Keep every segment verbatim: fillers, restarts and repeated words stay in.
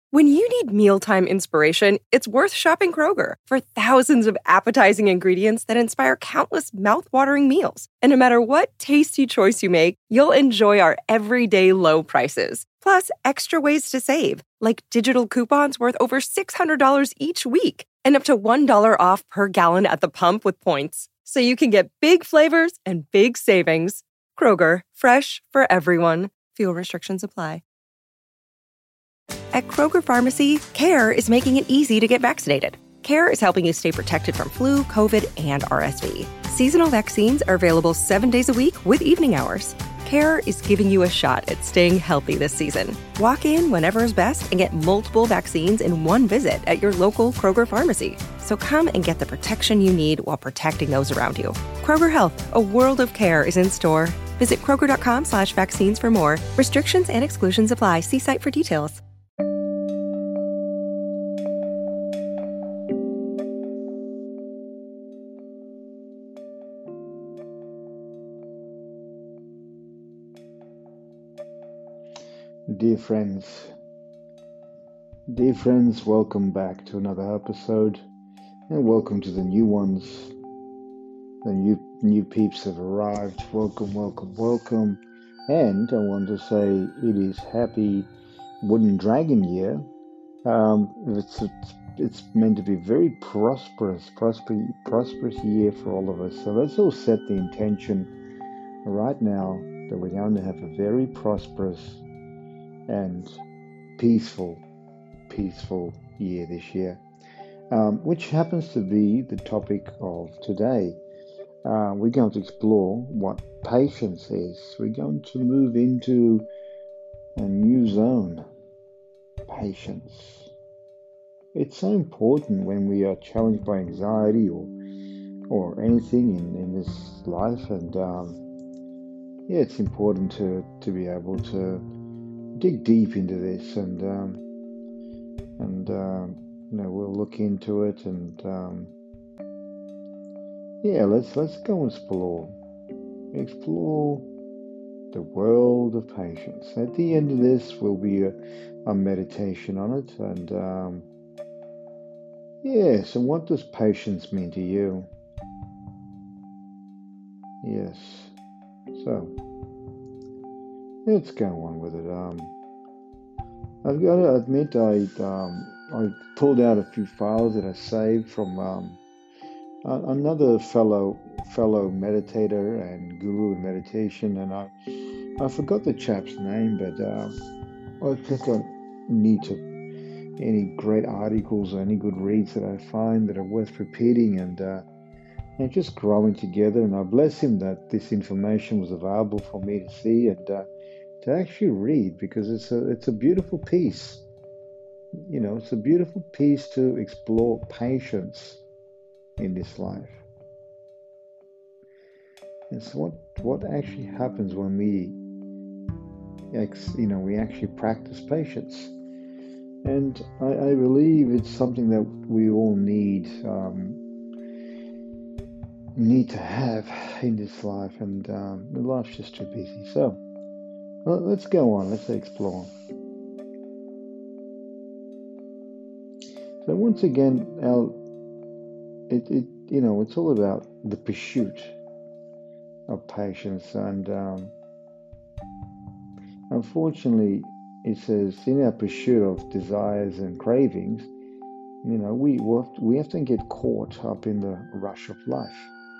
When you need mealtime inspiration, it's worth shopping Kroger for thousands of appetizing ingredients that inspire countless mouth-watering meals. And no matter what tasty choice you make, you'll enjoy our everyday low prices. Plus, extra ways to save, like digital coupons worth over six hundred dollars each week and up to one dollar off per gallon at the pump with points. So you can get big flavors and big savings. Kroger, fresh for everyone. Fuel restrictions apply. At Kroger Pharmacy, CARE is making it easy to get vaccinated. CARE is helping you stay protected from flu, COVID, and R S V. Seasonal vaccines are available seven days a week with evening hours. CARE is giving you a shot at staying healthy this season. Walk in whenever is best and get multiple vaccines in one visit at your local Kroger Pharmacy. So come and get the protection you need while protecting those around you. Kroger Health, a world of care is in store. Visit Kroger.com slash vaccines for more. Restrictions and exclusions apply. See site for details. Dear friends, dear friends, welcome back to another episode, and welcome to the new ones. The new new peeps have arrived. Welcome, welcome, welcome. And I want to say it is Happy Wooden Dragon Year. Um, it's it's, it's meant to be very prosperous, prosperous, prosperous year for all of us. So let's all set the intention right now that we're going to have a very prosperous and peaceful, peaceful year this year, um, which happens to be the topic of today. Uh, we're going to explore what patience is. We're going to move into a new zone, patience. It's so important when we are challenged by anxiety or or anything in, in this life, and um, yeah, it's important to, to be able to dig deep into this, and um, and um, you know, we'll look into it, and um, yeah, let's let's go explore, explore the world of patience. At the end of this will be a, a meditation on it, and um, yes, and what does patience mean to you? Yes, so let's go on with it. Um, I've got to admit, I um, I pulled out a few files that I saved from um, another fellow fellow meditator and guru in meditation, and I I forgot the chap's name, but uh, I think I need to any great articles or any good reads that I find that are worth repeating and uh, and just growing together. And I bless him that this information was available for me to see and. Uh, to actually read, because it's a it's a beautiful piece. You know, it's a beautiful piece to explore patience in this life. It's what what actually happens when we, you know, we actually practice patience. And I, I believe it's something that we all need um, need to have in this life, and um, life's just too busy. So. Well, let's go on, let's explore. So once again, our, it, it, you know, it's all about the pursuit of patience, and um, unfortunately, it says in our pursuit of desires and cravings, you know, we we often get caught up in the rush of life.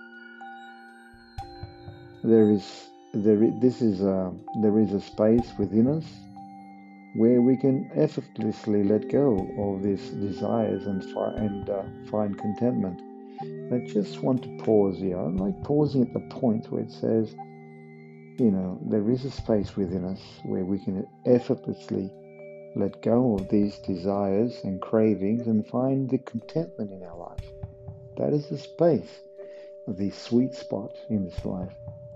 There is There, this is a, there is a space within us where we can effortlessly let go of these desires and, fi- and uh, find contentment. I just want to pause here. I like pausing at the point where it says, you know, there is a space within us where we can effortlessly let go of these desires and cravings and find the contentment in our life. That is the space, the sweet spot in this life.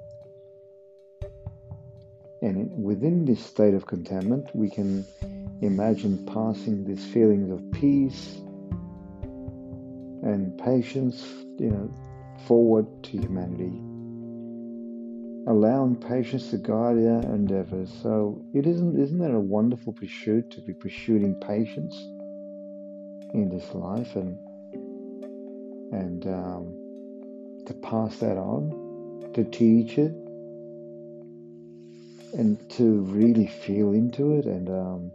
And within this state of contentment, we can imagine passing these feelings of peace and patience, you know, forward to humanity. allowing patience to guide our endeavors. So it isn't isn't that a wonderful pursuit to be pursuing patience in this life, and and um, to pass that on, to teach it, and to really feel into it. And um,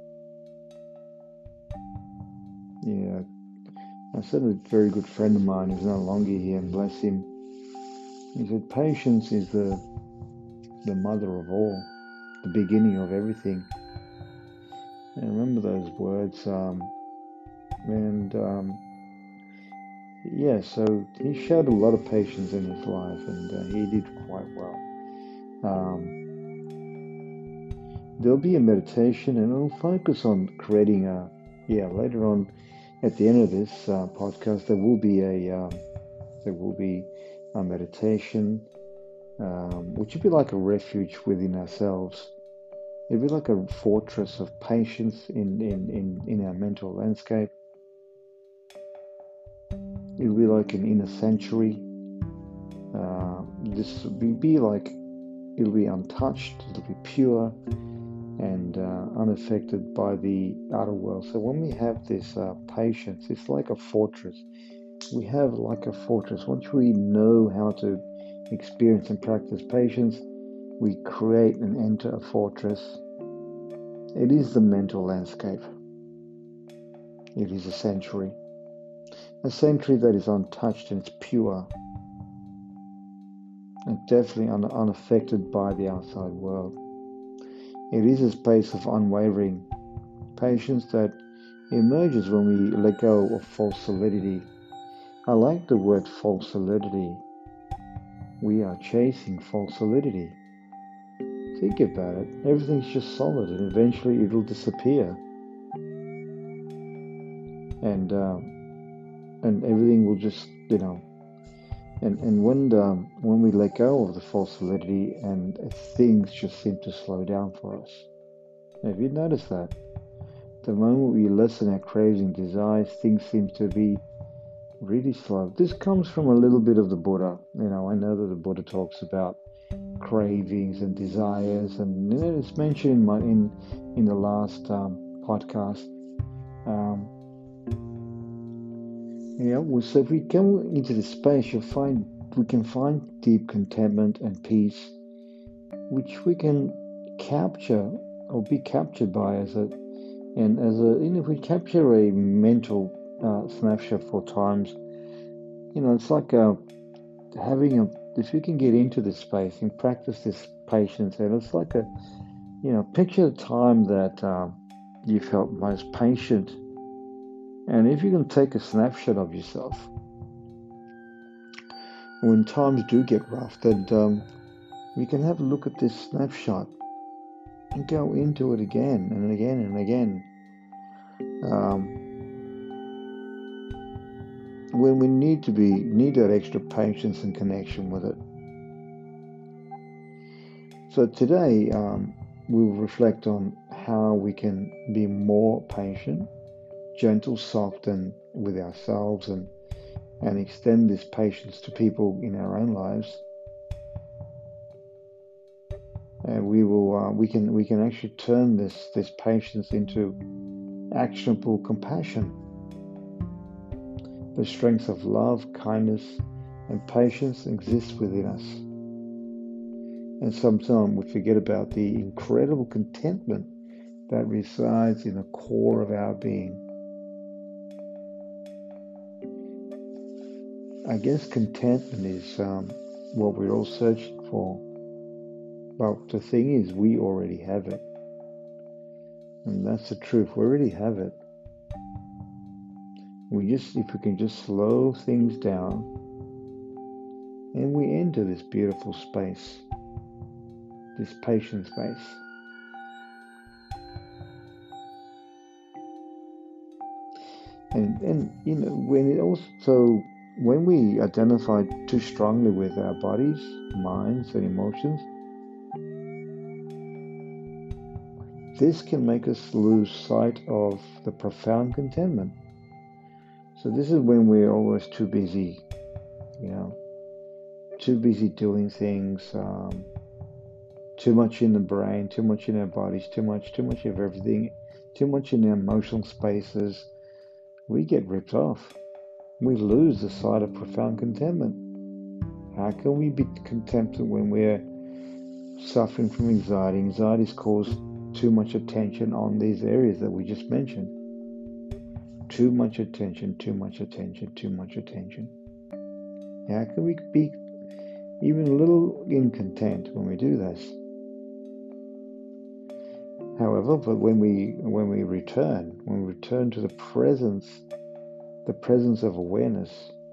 yeah, I said a very good friend of mine who's no longer here, and bless him. He said, patience is the the mother of all, the beginning of everything. And I remember those words. Um, and um, yeah, so he showed a lot of patience in his life, and uh, he did quite well. Um, there'll be a meditation, and it'll focus on creating a. Yeah, later on, at the end of this uh, podcast, there will be a um, there will be a meditation, um, which would be like a refuge within ourselves. It'd be like a fortress of patience in, in, in, in our mental landscape. It'll be like an inner sanctuary. Uh, this will be, be like, it'll be untouched, it'll be pure and uh, unaffected by the outer world. So when we have this uh, patience, it's like a fortress. We have like a fortress. Once we know how to experience and practice patience, we create and enter a fortress. It is the mental landscape. It is a sanctuary. A sanctuary that is untouched and it's pure. And definitely un- unaffected by the outside world. It is a space of unwavering patience that emerges when we let go of false solidity. I like the word false solidity. We are chasing false solidity. Think about it. Everything's just solid, and eventually it'll disappear. And uh, and everything will just, you know. And and when the, when we let go of the false solidity, and things just seem to slow down for us. Have you noticed that? The moment we lessen our cravings and desires, things seem to be really slow. This comes from a little bit of the Buddha. You know, I know that the Buddha talks about cravings and desires, and you know, it's mentioned in my in in the last um, podcast. Um, yeah, well, so if we go into this space, you'll find we can find deep contentment and peace, which we can capture or be captured by as a and as a you know, if we capture a mental uh, snapshot for times, you know, it's like a having a if you can get into this space and practice this patience, and it's like a you know, picture the time that um, you felt most patient, and if you can take a snapshot of yourself when times do get rough, that um, you can have a look at this snapshot and go into it again and again and again. Um, when we need to be need that extra patience and connection with it. So today um, we'll reflect on how we can be more patient, gentle, soft, and with ourselves, and and extend this patience to people in our own lives. And we will uh, we can we can actually turn this this patience into actionable compassion. The strength of love, kindness, and patience exists within us. And sometimes we forget about the incredible contentment that resides in the core of our being. I guess contentment is um, what we're all searching for. But the thing is, we already have it. And that's the truth. We already have it. We just, if we can just slow things down, and we enter this beautiful space, this patient space. And, and you know, when it also, when we identify too strongly with our bodies, minds, and emotions, this can make us lose sight of the profound contentment. So this is when we're always too busy, you know, too busy doing things, um, too much in the brain, too much in our bodies, too much, too much of everything, too much in our emotional spaces, we get ripped off. We lose the sight of profound contentment. How can we be content when we're suffering from anxiety? Anxiety has caused too much attention on these areas that we just mentioned. Too much attention, too much attention, too much attention. How can we be even a little incontent when we do this? However, but when we when we return, when we return to the presence, the presence of awareness,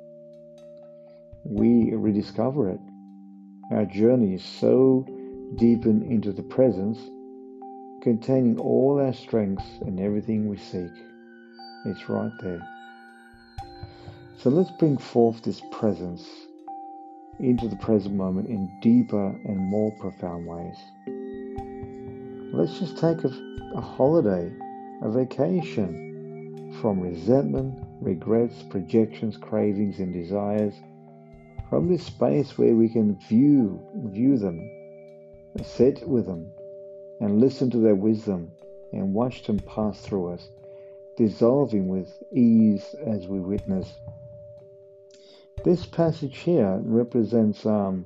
we rediscover it. Our journey is so deepened into the presence, containing all our strengths and everything we seek. It's right there. So let's bring forth this presence into the present moment in deeper and more profound ways. Let's just take a, a holiday, a vacation from resentment, regrets, projections, cravings, and desires, from this space where we can view, view them, sit with them, and listen to their wisdom, and watch them pass through us, dissolving with ease as we witness. This passage here represents um,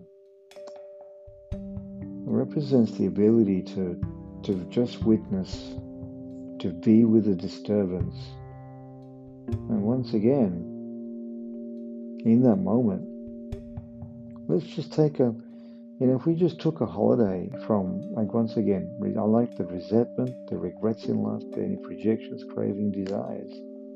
represents the ability to to just witness, to be with the disturbance. And once again, in that moment, let's just take a, you know, if we just took a holiday from, like once again, I like the resentment, the regrets in life, any projections, craving, desires.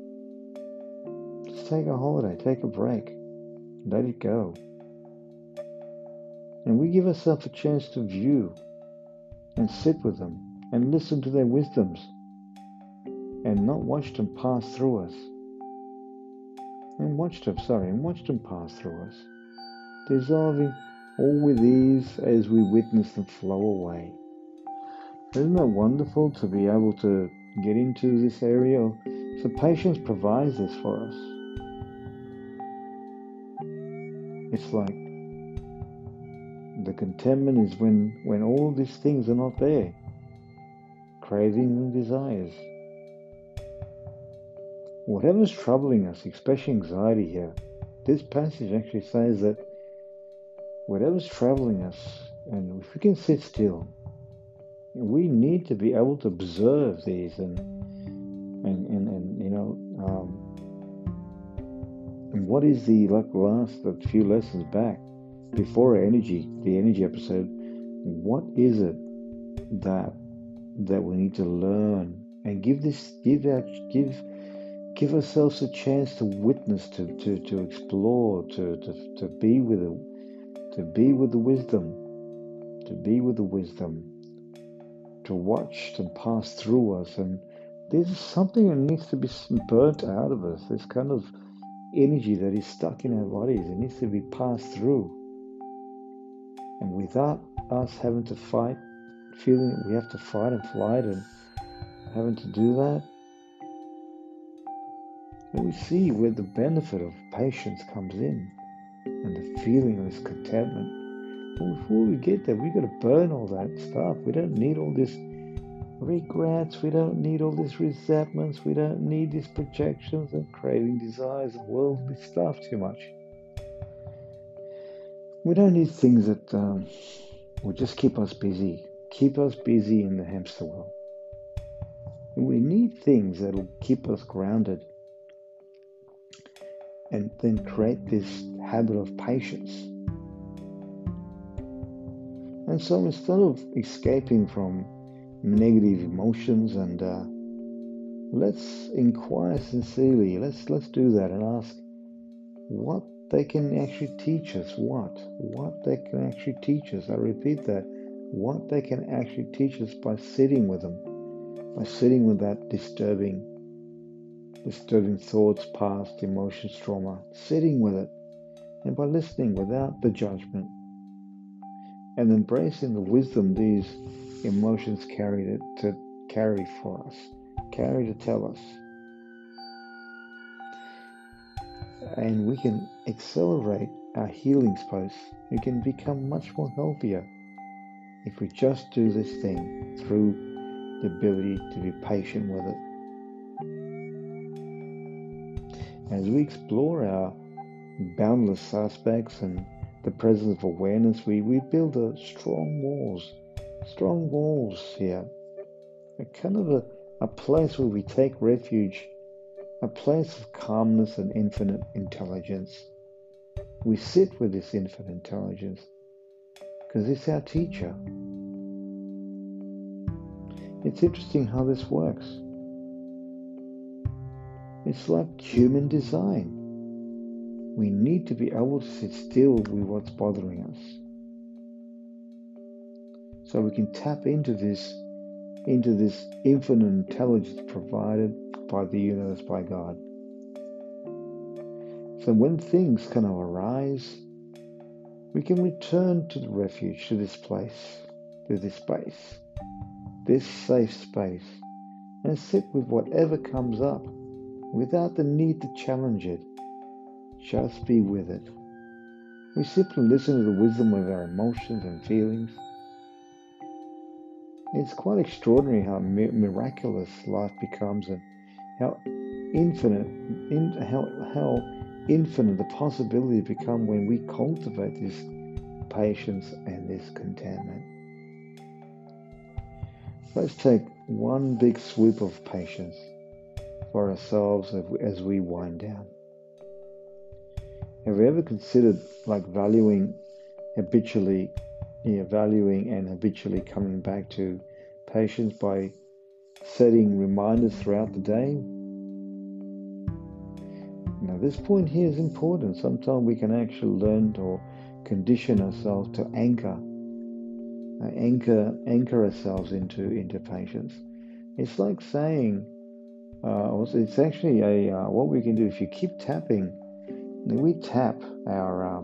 Just take a holiday, take a break, let it go. And we give ourselves a chance to view and sit with them and listen to their wisdoms and not watch them pass through us. And watch them, sorry, and watch them pass through us, dissolving all with ease as we witness them flow away. Isn't that wonderful to be able to get into this area? So patience provides this for us. It's like the contentment is when, when all these things are not there. Cravings and desires. Whatever's troubling us, especially anxiety here, this passage actually says that whatever's troubling us, and if we can sit still, we need to be able to observe these and and and, and you know um, and what is the like last a few lessons back before our energy the energy episode, what is it that that we need to learn and give this give our give give ourselves a chance to witness, to to to explore, to to to be with it, to be with the wisdom, to be with the wisdom, to watch them pass through us. And there's something that needs to be burnt out of us, this kind of energy that is stuck in our bodies. It needs to be passed through. And without us having to fight, feeling that we have to fight and flight and having to do that, then we see where the benefit of patience comes in and the feeling of this contentment. But before we get there, we've got to burn all that stuff. We don't need all this regrets. We don't need all these resentments. We don't need these projections and craving, desires, and worldly stuff too much. We don't need things that um, will just keep us busy, keep us busy in the hamster wheel. And we need things that will keep us grounded and then create this habit of patience. And so instead of escaping from negative emotions, and uh, let's inquire sincerely, let's let's do that and ask what they can actually teach us, what, what they can actually teach us. I repeat that, what they can actually teach us by sitting with them, by sitting with that disturbing, disturbing thoughts, past, emotions, trauma, sitting with it, and by listening without the judgment, and embracing the wisdom these emotions carry to, to carry for us, carry to tell us. And we can accelerate our healing space, we can become much more healthier if we just do this thing through the ability to be patient with it. As we explore our boundless aspects and the presence of awareness, we, we build a strong walls, strong walls here. A kind of a, a place where we take refuge, a place of calmness and infinite intelligence. We sit with this infinite intelligence because it's our teacher. It's interesting how this works. It's like human design. We need to be able to sit still with what's bothering us, so we can tap into this, into this infinite intelligence provided by the universe, by God. So when things kind of arise, we can return to the refuge, to this place, to this space, this safe space, and sit with whatever comes up without the need to challenge it. Just be with it. We simply listen to the wisdom of our emotions and feelings. It's quite extraordinary how mi- miraculous life becomes, and how infinite, in, how, how infinite the possibilities become when we cultivate this patience and this contentment. Let's take one big swoop of patience for ourselves as we wind down. Have you ever considered like valuing habitually, yeah, valuing and habitually coming back to patience by setting reminders throughout the day? Now, this point here is important. Sometimes we can actually learn or condition ourselves to anchor, uh, anchor, anchor ourselves into into patience. It's like saying, uh, it's actually a uh, what we can do if you keep tapping. We tap our, um,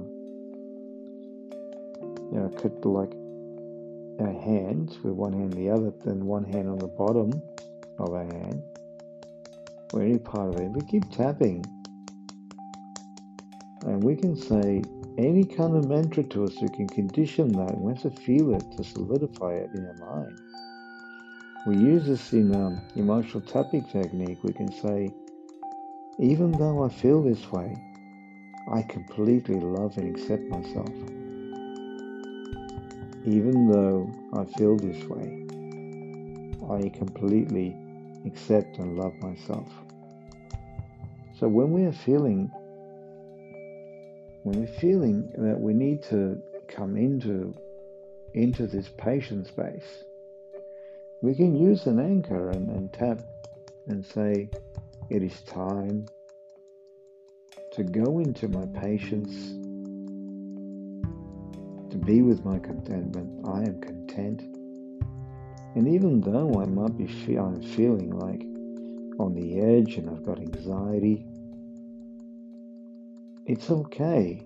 you know, could like our hands with one hand, the other, then one hand on the bottom of our hand, or any part of it. We keep tapping, and we can say any kind of mantra to us. We can condition that. We have to feel it to solidify it in our mind. We use this in um, emotional tapping technique. We can say, even though I feel this way, I completely love and accept myself. Even though I feel this way, I completely accept and love myself. So when we are feeling, when we're feeling that we need to come into, into this patient space, we can use an anchor and, and tap and say, it is time to go into my patience, to be with my contentment. I am content. And even though I might be fe- I'm feeling like on the edge and I've got anxiety, it's okay.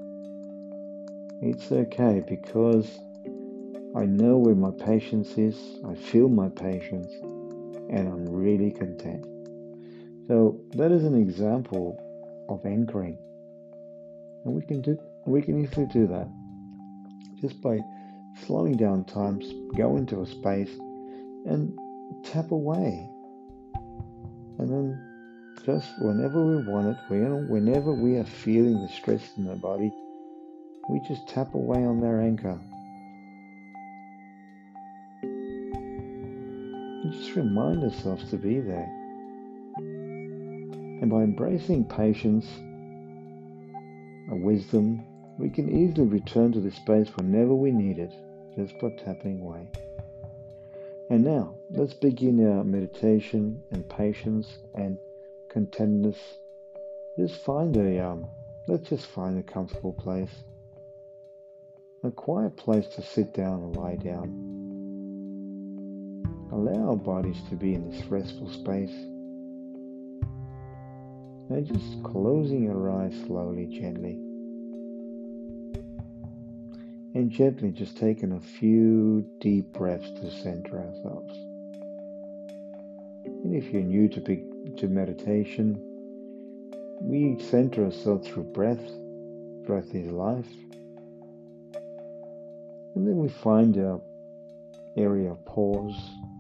It's okay because I know where my patience is, I feel my patience, and I'm really content. So that is an example of anchoring. And we can do we can easily do that just by slowing down time, go into a space and tap away. And then just whenever we want it, whenever we are feeling the stress in our body, we just tap away on their anchor. And just remind ourselves to be there. And by embracing patience and wisdom, we can easily return to this space whenever we need it, just by tapping away. And now, let's begin our meditation and patience and contentedness. Just find a, um, let's just find a comfortable place, a quiet place to sit down and lie down. Allow our bodies to be in this restful space. And just closing our eyes slowly, gently. And gently just taking a few deep breaths to center ourselves. And if you're new to, big, to meditation, we center ourselves through breath breath is life. And then we find our area of pause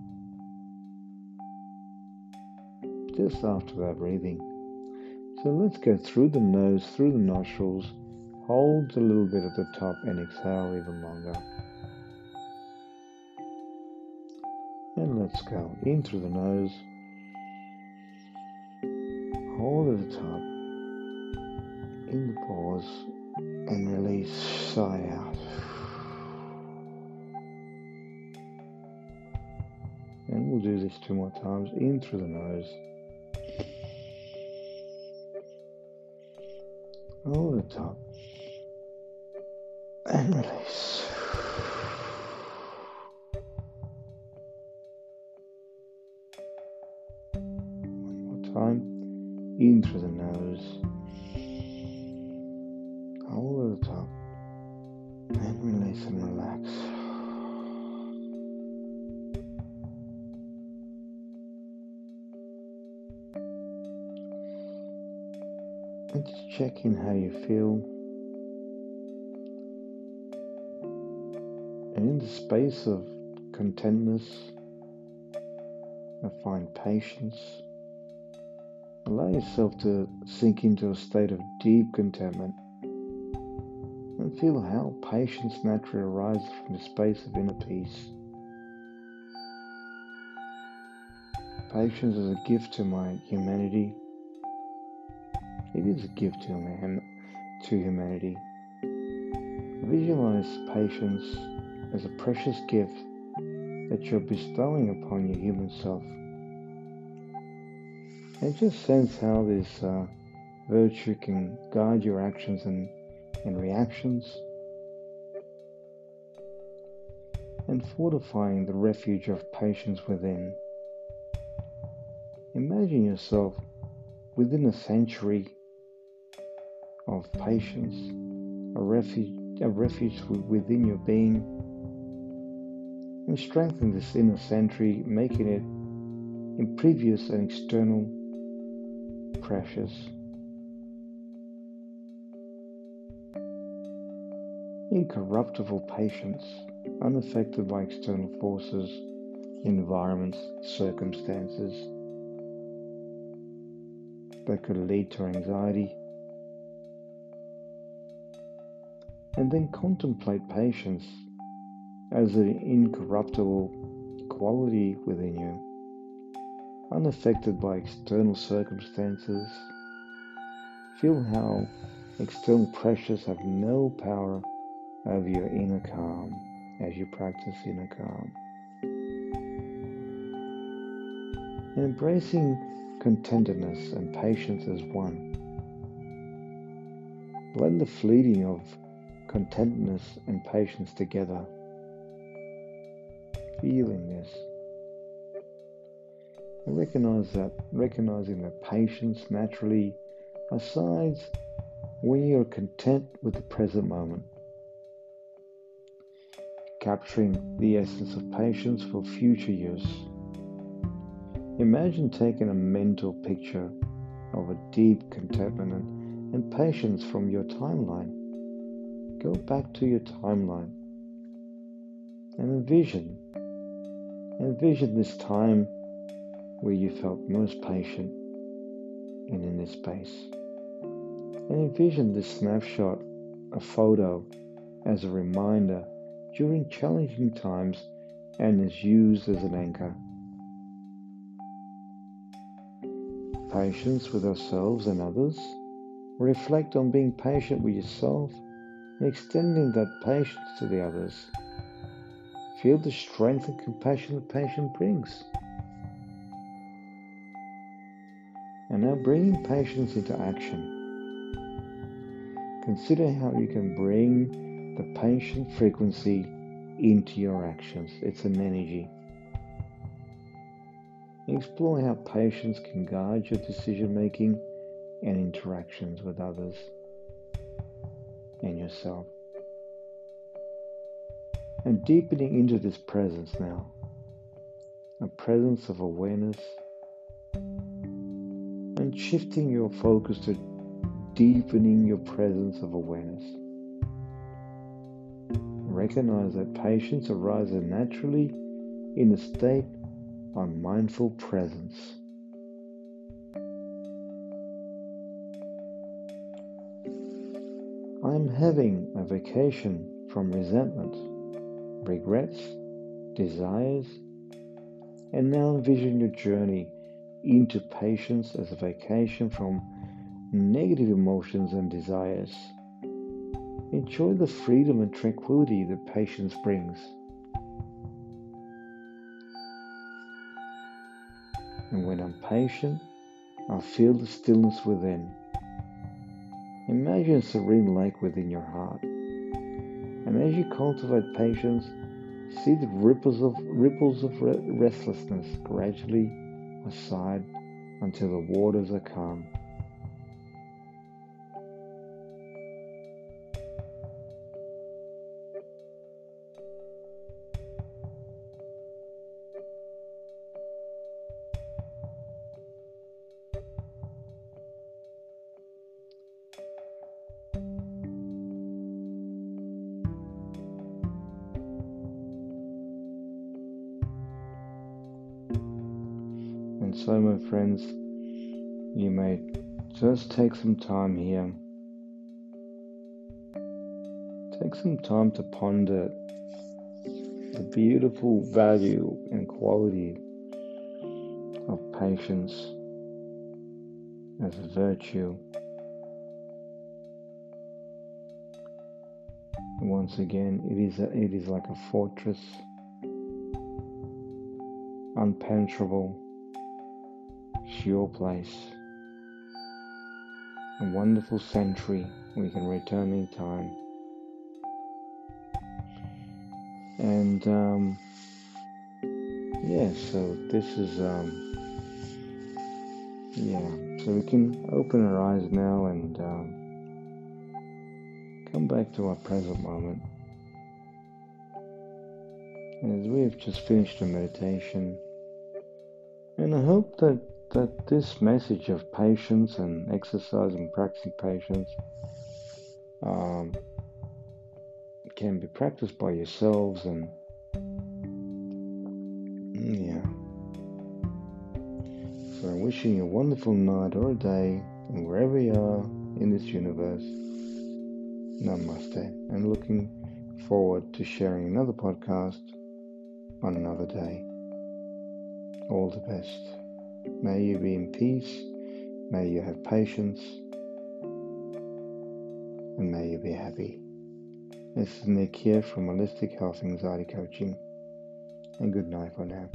just after that breathing. So let's go through the nose, through the nostrils, hold a little bit at the top and exhale even longer. And let's go in through the nose, hold at the top, in the pause, and release, sigh out. And we'll do this two more times, in through the nose, hold at the top, and release. Time, in through the nose, hold at the top, and release and relax. And just check in how you feel. And in the space of contentness, I find patience. Allow yourself to sink into a state of deep contentment and feel how patience naturally arises from the space of inner peace. Patience is a gift to my humanity. It is a gift to, man, to humanity. Visualize patience as a precious gift that you're bestowing upon your human self. And just sense how this uh, virtue can guide your actions and, and reactions, and fortifying the refuge of patience within. Imagine yourself within a sanctuary of patience, a refuge, a refuge within your being, and strengthen this inner sanctuary, making it impervious and external pressures. Incorruptible patience, unaffected by external forces, environments, circumstances that could lead to anxiety. And then contemplate patience as an incorruptible quality within you, unaffected by external circumstances. Feel how external pressures have no power over your inner calm as you practice inner calm. And embracing contentedness and patience as one. Blend the fleeting of contentedness and patience together. Feeling this. And recognize that, recognizing that patience naturally asides when you're content with the present moment. Capturing the essence of patience for future use. Imagine taking a mental picture of a deep contentment and, and patience from your timeline. Go back to your timeline and envision, envision this time where you felt most patient and in this space. And envision this snapshot, a photo, as a reminder during challenging times and is used as an anchor. Patience with ourselves and others. Reflect on being patient with yourself and extending that patience to the others. Feel the strength and compassion that patience brings. And now bringing patience into action. Consider how you can bring the patient frequency into your actions. It's an energy. Explore how patience can guide your decision making and interactions with others and yourself. And deepening into this presence now, a presence of awareness, and shifting your focus to deepening your presence of awareness. Recognize that patience arises naturally in a state of mindful presence. I am having a vacation from resentment, regrets, desires, and now envision your journey into patience as a vacation from negative emotions and desires. Enjoy the freedom and tranquility that patience brings. And when I'm patient, I feel the stillness within. Imagine a serene lake within your heart. And as you cultivate patience, see the ripples of, ripples of restlessness gradually aside until the waters are calm. And so, my friends, you may just take some time here. Take some time to ponder the beautiful value and quality of patience as a virtue. And once again, it is a, it is like a fortress, unpenetrable, sure place, a wonderful sanctuary we can return in time. And um, yeah, so this is um, yeah, so we can open our eyes now and um, come back to our present moment. And as we have just finished the meditation, and I hope that that this message of patience and exercise and practicing patience um, can be practiced by yourselves, and yeah. So I'm wishing you a wonderful night or a day, and wherever you are in this universe, namaste, and looking forward to sharing another podcast on another day. All the best. May you be in peace, may you have patience, and may you be happy. This is Nick here from Holistic Health Anxiety Coaching, and good night for now.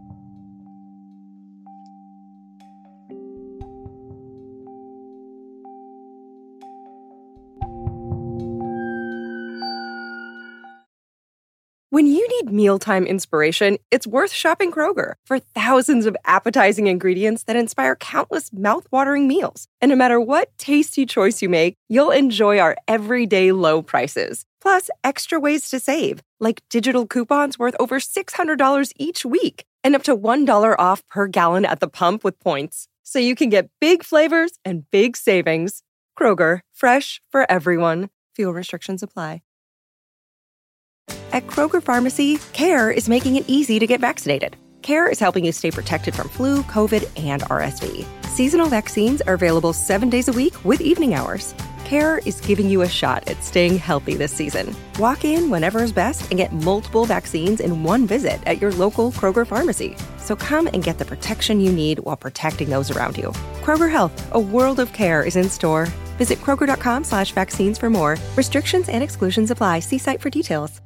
When you need mealtime inspiration, it's worth shopping Kroger for thousands of appetizing ingredients that inspire countless mouth-watering meals. And no matter what tasty choice you make, you'll enjoy our everyday low prices. Plus, extra ways to save, like digital coupons worth over six hundred dollars each week and up to one dollar off per gallon at the pump with points. So you can get big flavors and big savings. Kroger, fresh for everyone. Fuel restrictions apply. At Kroger Pharmacy, CARE is making it easy to get vaccinated. CARE is helping you stay protected from flu, COVID, and R S V. Seasonal vaccines are available seven days a week with evening hours. CARE is giving you a shot at staying healthy this season. Walk in whenever is best and get multiple vaccines in one visit at your local Kroger Pharmacy. So come and get the protection you need while protecting those around you. Kroger Health, a world of care is in store. Visit Kroger.com slash vaccines for more. Restrictions and exclusions apply. See site for details.